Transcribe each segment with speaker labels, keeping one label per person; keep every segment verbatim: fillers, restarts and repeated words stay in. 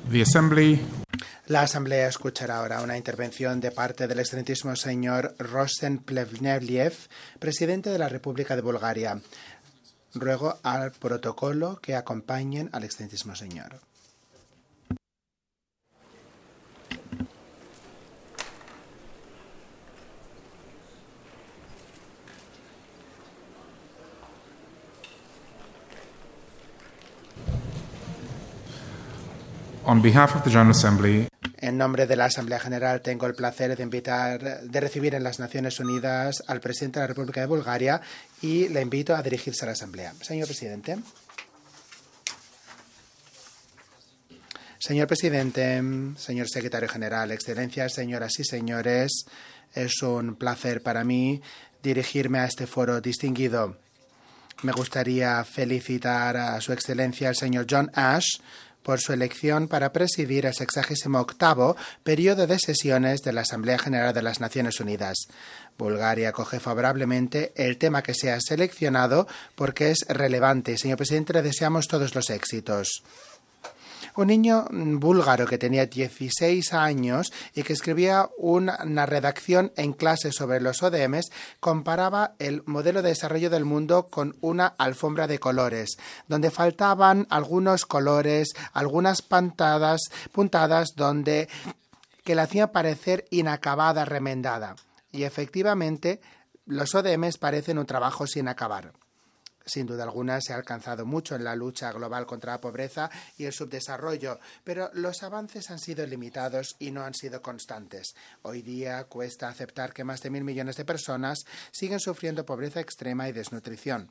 Speaker 1: The Assembly.
Speaker 2: La Asamblea escuchará ahora una intervención de parte del excelentísimo señor Rosen Plevneliev, presidente de la República de Bulgaria. Ruego al protocolo que acompañen al excelentísimo señor.
Speaker 1: On behalf of the General Assembly,
Speaker 2: en nombre de la Asamblea General tengo el placer de invitar, de recibir en las Naciones Unidas al presidente de la República de Bulgaria y le invito a dirigirse a la Asamblea. Señor presidente. Señor presidente, señor secretario general, excelencias, señoras y señores, es un placer para mí dirigirme a este foro distinguido. Me gustaría felicitar a su excelencia, el señor John Ash, por su elección para presidir el sexagésimo octavo periodo de sesiones de la Asamblea General de las Naciones Unidas. Bulgaria acoge favorablemente el tema que se ha seleccionado porque es relevante. Señor presidente, le deseamos todos los éxitos. Un niño búlgaro que tenía dieciséis años y que escribía una redacción en clase sobre los O D Ms comparaba el modelo de desarrollo del mundo con una alfombra de colores, donde faltaban algunos colores, algunas pantadas, puntadas donde que la hacían parecer inacabada, remendada. Y efectivamente, los O D Ms parecen un trabajo sin acabar. Sin duda alguna se ha alcanzado mucho en la lucha global contra la pobreza y el subdesarrollo, pero los avances han sido limitados y no han sido constantes. Hoy día cuesta aceptar que más de mil millones de personas siguen sufriendo pobreza extrema y desnutrición.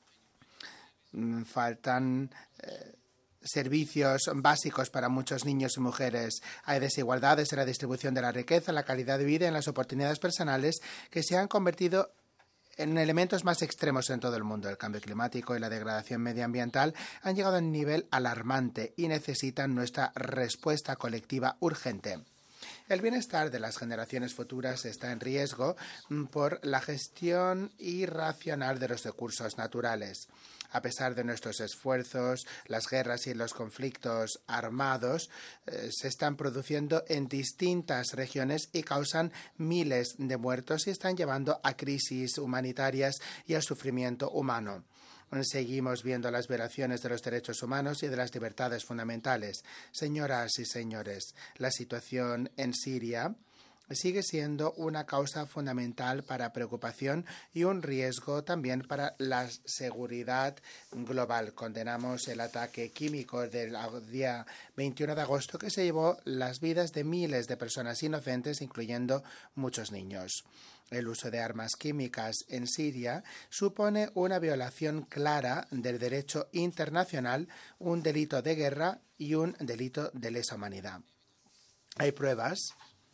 Speaker 2: Faltan eh, servicios básicos para muchos niños y mujeres. Hay desigualdades en la distribución de la riqueza, en la calidad de vida y en las oportunidades personales que se han convertido en elementos más extremos en todo el mundo. El cambio climático y la degradación medioambiental han llegado a un nivel alarmante y necesitan nuestra respuesta colectiva urgente. El bienestar de las generaciones futuras está en riesgo por la gestión irracional de los recursos naturales. A pesar de nuestros esfuerzos, las guerras y los conflictos armados eh, se están produciendo en distintas regiones y causan miles de muertos y están llevando a crisis humanitarias y al sufrimiento humano. Seguimos viendo las violaciones de los derechos humanos y de las libertades fundamentales. Señoras y señores, la situación en Siria sigue siendo una causa fundamental para preocupación y un riesgo también para la seguridad global. Condenamos el ataque químico del día veintiuno de agosto que se llevó las vidas de miles de personas inocentes, incluyendo muchos niños. El uso de armas químicas en Siria supone una violación clara del derecho internacional, un delito de guerra y un delito de lesa humanidad. Hay pruebas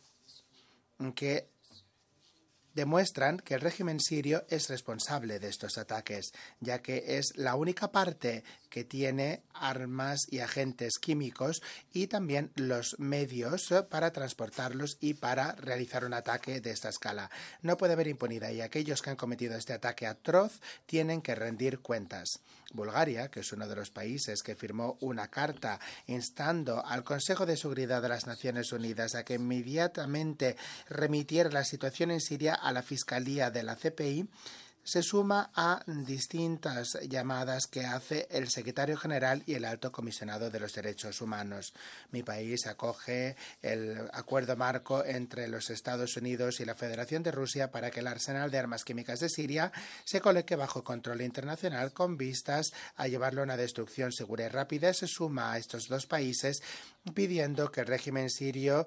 Speaker 2: que demuestran que el régimen sirio es responsable de estos ataques, ya que es la única parte que tiene armas y agentes químicos y también los medios para transportarlos y para realizar un ataque de esta escala. No puede haber impunidad y aquellos que han cometido este ataque atroz tienen que rendir cuentas. Bulgaria, que es uno de los países que firmó una carta instando al Consejo de Seguridad de las Naciones Unidas a que inmediatamente remitiera la situación en Siria a la Fiscalía de la C P I, se suma a distintas llamadas que hace el secretario general y el alto comisionado de los derechos humanos. Mi país acoge el acuerdo marco entre los Estados Unidos y la Federación de Rusia para que el arsenal de armas químicas de Siria se coloque bajo control internacional con vistas a llevarlo a una destrucción segura y rápida. Se suma a estos dos países pidiendo que el régimen sirio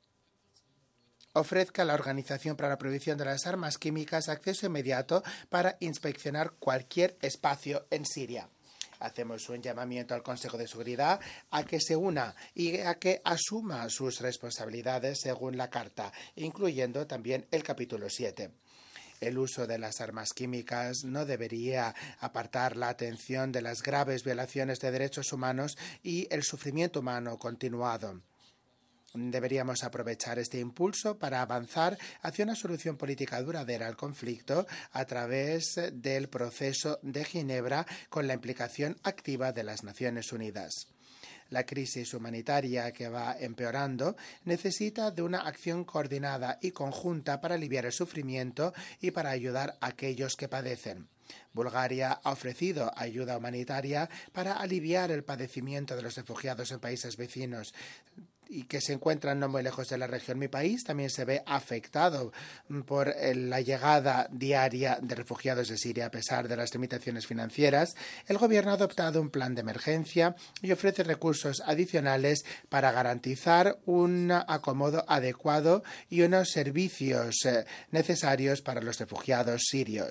Speaker 2: ofrezca a la Organización para la Prohibición de las Armas Químicas acceso inmediato para inspeccionar cualquier espacio en Siria. Hacemos un llamamiento al Consejo de Seguridad a que se una y a que asuma sus responsabilidades según la Carta, incluyendo también el capítulo siete. El uso de las armas químicas no debería apartar la atención de las graves violaciones de derechos humanos y el sufrimiento humano continuado. Deberíamos aprovechar este impulso para avanzar hacia una solución política duradera al conflicto a través del proceso de Ginebra con la implicación activa de las Naciones Unidas. La crisis humanitaria que va empeorando necesita de una acción coordinada y conjunta para aliviar el sufrimiento y para ayudar a aquellos que padecen. Bulgaria ha ofrecido ayuda humanitaria para aliviar el padecimiento de los refugiados en países vecinos y que se encuentran no muy lejos de la región. Mi país también se ve afectado por la llegada diaria de refugiados de Siria. A pesar de las limitaciones financieras, el gobierno ha adoptado un plan de emergencia y ofrece recursos adicionales para garantizar un acomodo adecuado y unos servicios necesarios para los refugiados sirios.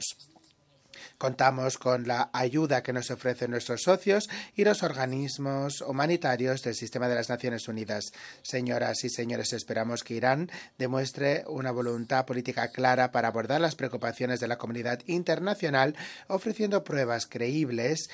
Speaker 2: Contamos con la ayuda que nos ofrecen nuestros socios y los organismos humanitarios del sistema de las Naciones Unidas. Señoras y señores, esperamos que Irán demuestre una voluntad política clara para abordar las preocupaciones de la comunidad internacional, ofreciendo pruebas creíbles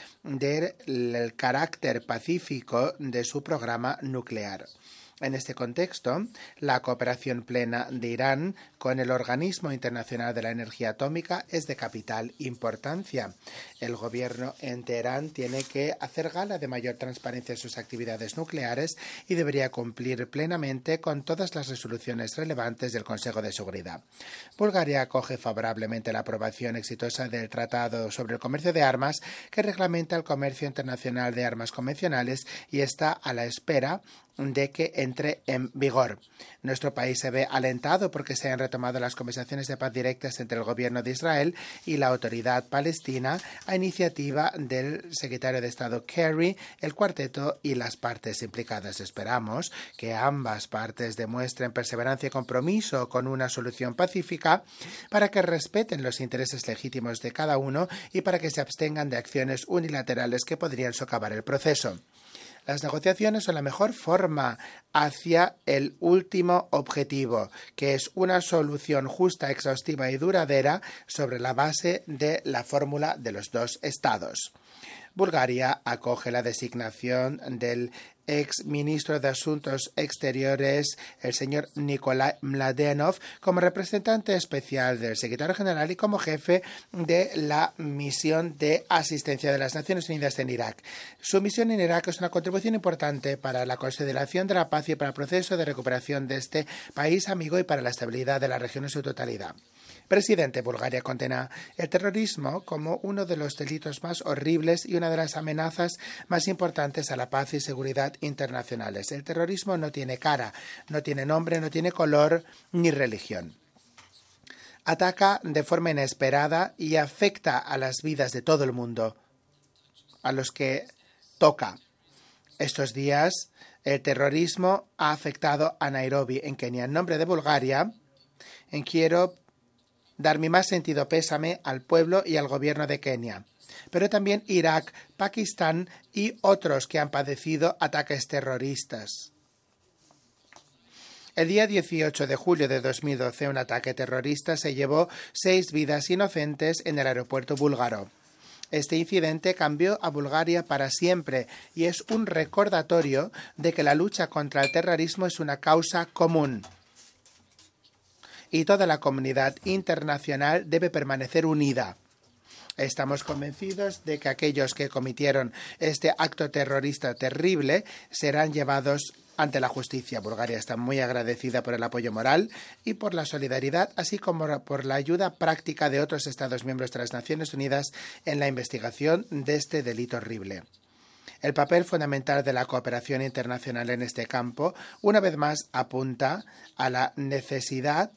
Speaker 2: del carácter pacífico de su programa nuclear. En este contexto, la cooperación plena de Irán con el Organismo Internacional de la Energía Atómica es de capital importancia. El gobierno en Teherán tiene que hacer gala de mayor transparencia en sus actividades nucleares y debería cumplir plenamente con todas las resoluciones relevantes del Consejo de Seguridad. Bulgaria acoge favorablemente la aprobación exitosa del Tratado sobre el Comercio de Armas, que reglamenta el comercio internacional de armas convencionales y está a la espera de que entre en vigor. Nuestro país se ve alentado porque se han retomado las conversaciones de paz directas entre el gobierno de Israel y la autoridad palestina a iniciativa del secretario de Estado Kerry, el cuarteto y las partes implicadas. Esperamos que ambas partes demuestren perseverancia y compromiso con una solución pacífica para que respeten los intereses legítimos de cada uno y para que se abstengan de acciones unilaterales que podrían socavar el proceso. Las negociaciones son la mejor forma hacia el último objetivo, que es una solución justa, exhaustiva y duradera sobre la base de la fórmula de los dos estados. Bulgaria acoge la designación del ex ministro de Asuntos Exteriores, el señor Nikolai Mladenov, como representante especial del secretario general y como jefe de la misión de asistencia de las Naciones Unidas en Irak. Su misión en Irak es una contribución importante para la consolidación de la paz y para el proceso de recuperación de este país amigo y para la estabilidad de la región en su totalidad. Presidente, Bulgaria condena el terrorismo como uno de los delitos más horribles y una de las amenazas más importantes a la paz y seguridad internacionales. El terrorismo no tiene cara, no tiene nombre, no tiene color ni religión. Ataca de forma inesperada y afecta a las vidas de todo el mundo, a los que toca. Estos días, el terrorismo ha afectado a Nairobi, en Kenia. En nombre de Bulgaria, en quiero dar mi más sentido pésame al pueblo y al gobierno de Kenia, pero también Irak, Pakistán y otros que han padecido ataques terroristas. El día dieciocho de julio de dos mil doce, un ataque terrorista se llevó seis vidas inocentes en el aeropuerto búlgaro. Este incidente cambió a Bulgaria para siempre y es un recordatorio de que la lucha contra el terrorismo es una causa común. Y toda la comunidad internacional debe permanecer unida. Estamos convencidos de que aquellos que cometieron este acto terrorista terrible serán llevados ante la justicia. Bulgaria está muy agradecida por el apoyo moral y por la solidaridad, así como por la ayuda práctica de otros Estados miembros de las Naciones Unidas en la investigación de este delito horrible. El papel fundamental de la cooperación internacional en este campo, una vez más, apunta a la necesidad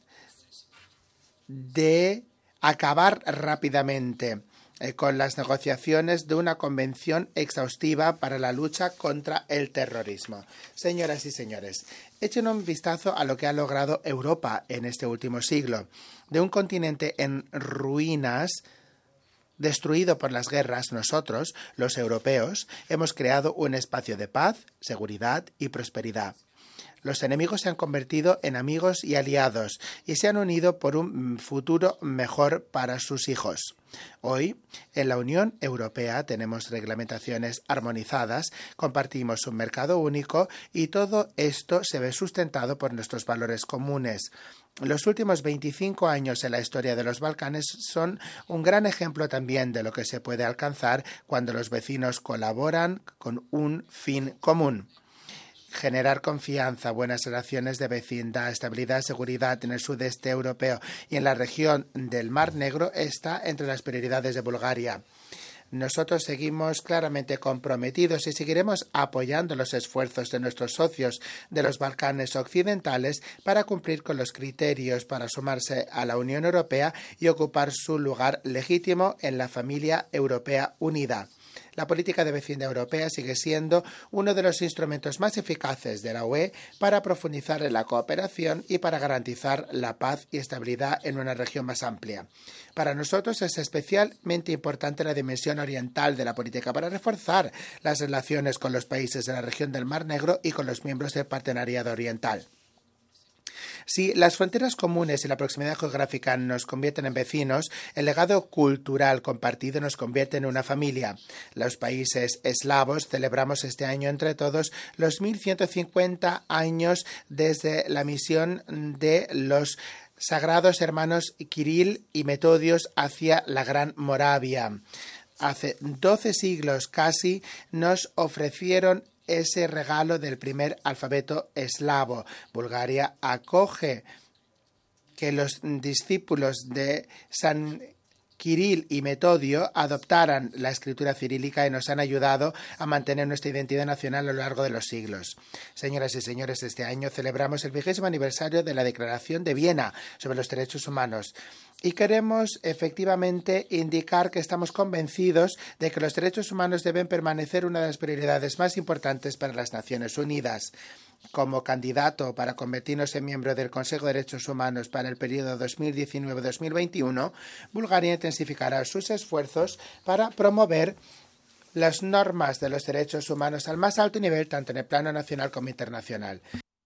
Speaker 2: de acabar rápidamente eh, con las negociaciones de una convención exhaustiva para la lucha contra el terrorismo. Señoras y señores, echen un vistazo a lo que ha logrado Europa en este último siglo. De un continente en ruinas, destruido por las guerras, nosotros, los europeos, hemos creado un espacio de paz, seguridad y prosperidad. Los enemigos se han convertido en amigos y aliados y se han unido por un futuro mejor para sus hijos. Hoy, en la Unión Europea tenemos reglamentaciones armonizadas, compartimos un mercado único y todo esto se ve sustentado por nuestros valores comunes. Los últimos veinticinco años en la historia de los Balcanes son un gran ejemplo también de lo que se puede alcanzar cuando los vecinos colaboran con un fin común. Generar confianza, buenas relaciones de vecindad, estabilidad, seguridad en el sudeste europeo y en la región del Mar Negro está entre las prioridades de Bulgaria. Nosotros seguimos claramente comprometidos y seguiremos apoyando los esfuerzos de nuestros socios de los Balcanes occidentales para cumplir con los criterios para sumarse a la Unión Europea y ocupar su lugar legítimo en la familia europea unida. La política de vecindad europea sigue siendo uno de los instrumentos más eficaces de la U E para profundizar en la cooperación y para garantizar la paz y estabilidad en una región más amplia. Para nosotros es especialmente importante la dimensión oriental de la política para reforzar las relaciones con los países de la región del Mar Negro y con los miembros del Partenariado Oriental. Si las fronteras comunes y la proximidad geográfica nos convierten en vecinos, el legado cultural compartido nos convierte en una familia. Los países eslavos celebramos este año entre todos los mil ciento cincuenta años desde la misión de los sagrados hermanos Kirill y Metodios hacia la Gran Moravia. Hace doce siglos casi nos ofrecieron ese regalo del primer alfabeto eslavo. Bulgaria acoge que los discípulos de San Kirill y Metodio adoptaran la escritura cirílica y nos han ayudado a mantener nuestra identidad nacional a lo largo de los siglos. Señoras y señores, este año celebramos el vigésimo aniversario de la Declaración de Viena sobre los Derechos Humanos. Y queremos efectivamente indicar que estamos convencidos de que los derechos humanos deben permanecer una de las prioridades más importantes para las Naciones Unidas. Como candidato para convertirnos en miembro del Consejo de Derechos Humanos para el periodo dos mil diecinueve a dos mil veintiuno, Bulgaria intensificará sus esfuerzos para promover las normas de los derechos humanos al más alto nivel, tanto en el plano nacional como internacional.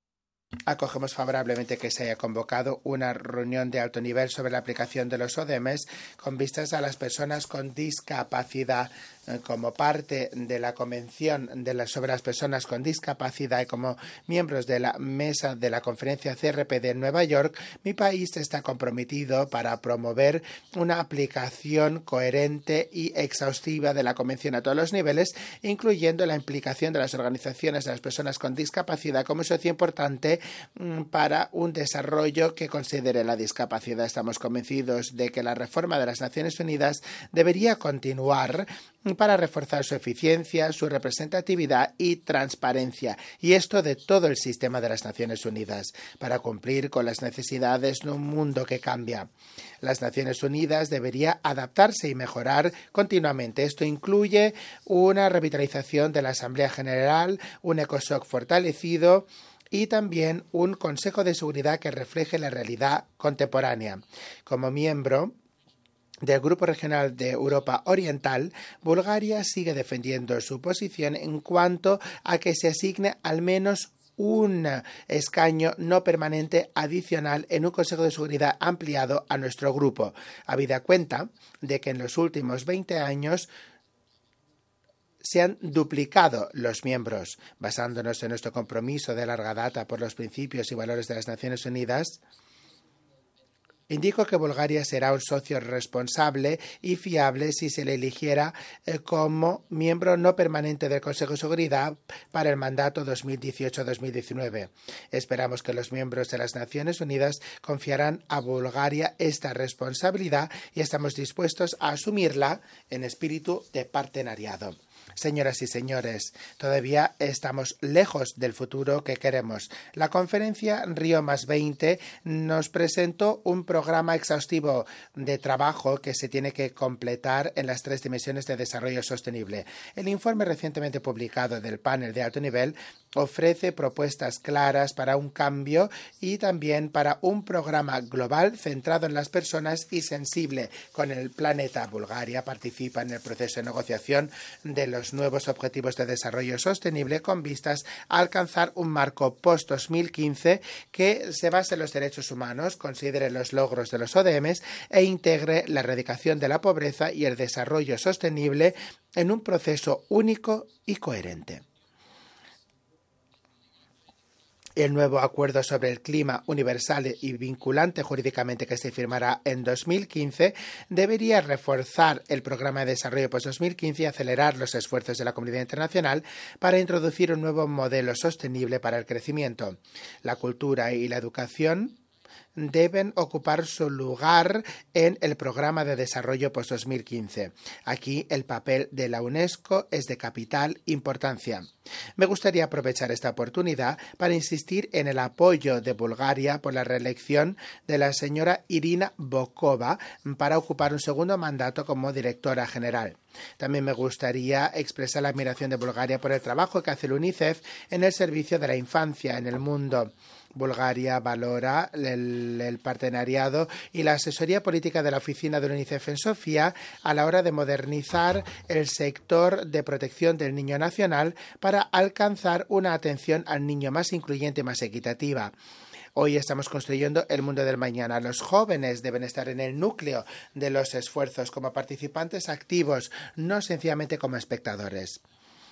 Speaker 2: Acogemos favorablemente que se haya convocado una reunión de alto nivel sobre la aplicación de los O D M S con vistas a las personas con discapacidad como parte de la Convención de la, sobre las personas con discapacidad y como miembros de la mesa de la conferencia C R P D en Nueva York. Mi país está comprometido para promover una aplicación coherente y exhaustiva de la Convención a todos los niveles, incluyendo la implicación de las organizaciones de las personas con discapacidad como socio importante para un desarrollo que considere la discapacidad. Estamos convencidos de que la reforma de las Naciones Unidas debería continuar para reforzar su eficiencia, su representatividad y transparencia, y esto de todo el sistema de las Naciones Unidas, para cumplir con las necesidades de un mundo que cambia. Las Naciones Unidas debería adaptarse y mejorar continuamente. Esto incluye una revitalización de la Asamblea General, un ECOSOC fortalecido y también un Consejo de Seguridad que refleje la realidad contemporánea. Como miembro del Grupo Regional de Europa Oriental, Bulgaria sigue defendiendo su posición en cuanto a que se asigne al menos un escaño no permanente adicional en un Consejo de Seguridad ampliado a nuestro grupo, habida cuenta de que en los últimos veinte años se han duplicado los miembros. Basándonos en nuestro compromiso de larga data por los principios y valores de las Naciones Unidas, indico que Bulgaria será un socio responsable y fiable si se le eligiera eh, como miembro no permanente del Consejo de Seguridad para el mandato dos mil dieciocho a dos mil diecinueve. Esperamos que los miembros de las Naciones Unidas confiarán a Bulgaria esta responsabilidad y estamos dispuestos a asumirla en espíritu de partenariado. Señoras y señores, todavía estamos lejos del futuro que queremos. La conferencia Río más veinte nos presentó un programa exhaustivo de trabajo que se tiene que completar en las tres dimensiones de desarrollo sostenible. El informe recientemente publicado del panel de alto nivel ofrece propuestas claras para un cambio y también para un programa global centrado en las personas y sensible con el planeta. Bulgaria participa en el proceso de negociación de los nuevos objetivos de desarrollo sostenible con vistas a alcanzar un marco post dos mil quince que se base en los derechos humanos, considere los logros de los O D Ms e integre la erradicación de la pobreza y el desarrollo sostenible en un proceso único y coherente. El nuevo acuerdo sobre el clima universal y vinculante jurídicamente que se firmará en dos mil quince debería reforzar el programa de desarrollo post dos mil quince y acelerar los esfuerzos de la comunidad internacional para introducir un nuevo modelo sostenible para el crecimiento. La cultura y la educación deben ocupar su lugar en el programa de desarrollo post dos mil quince. Aquí el papel de la UNESCO es de capital importancia. Me gustaría aprovechar esta oportunidad para insistir en el apoyo de Bulgaria por la reelección de la señora Irina Bokova para ocupar un segundo mandato como directora general. También me gustaría expresar la admiración de Bulgaria por el trabajo que hace el UNICEF en el servicio de la infancia en el mundo. Bulgaria valora el, el partenariado y la asesoría política de la oficina del UNICEF en Sofía a la hora de modernizar el sector de protección del niño nacional para alcanzar una atención al niño más incluyente y más equitativa. Hoy estamos construyendo el mundo del mañana. Los jóvenes deben estar en el núcleo de los esfuerzos como participantes activos, no sencillamente como espectadores.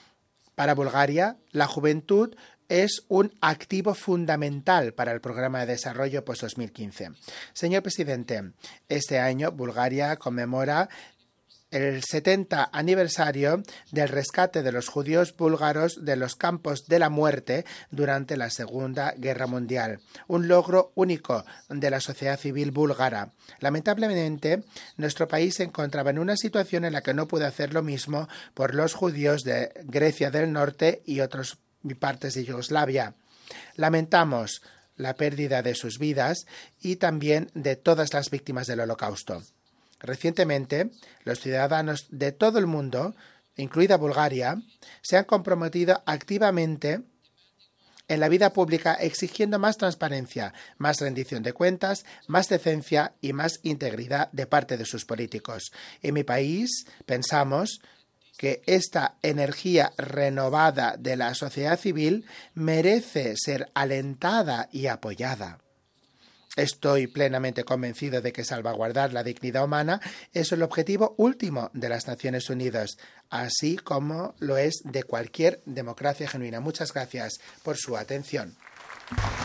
Speaker 2: Para Bulgaria, la juventud es un activo fundamental para el programa de desarrollo post dos mil quince. Señor presidente, este año Bulgaria conmemora el setenta aniversario del rescate de los judíos búlgaros de los campos de la muerte durante la Segunda Guerra Mundial, un logro único de la sociedad civil búlgara. Lamentablemente, nuestro país se encontraba en una situación en la que no pudo hacer lo mismo por los judíos de Grecia del Norte y otras partes de Yugoslavia. Lamentamos la pérdida de sus vidas y también de todas las víctimas del Holocausto. Recientemente, los ciudadanos de todo el mundo, incluida Bulgaria, se han comprometido activamente en la vida pública exigiendo más transparencia, más rendición de cuentas, más decencia y más integridad de parte de sus políticos. En mi país pensamos que esta energía renovada de la sociedad civil merece ser alentada y apoyada. Estoy plenamente convencido de que salvaguardar la dignidad humana es el objetivo último de las Naciones Unidas, así como lo es de cualquier democracia genuina. Muchas gracias por su atención.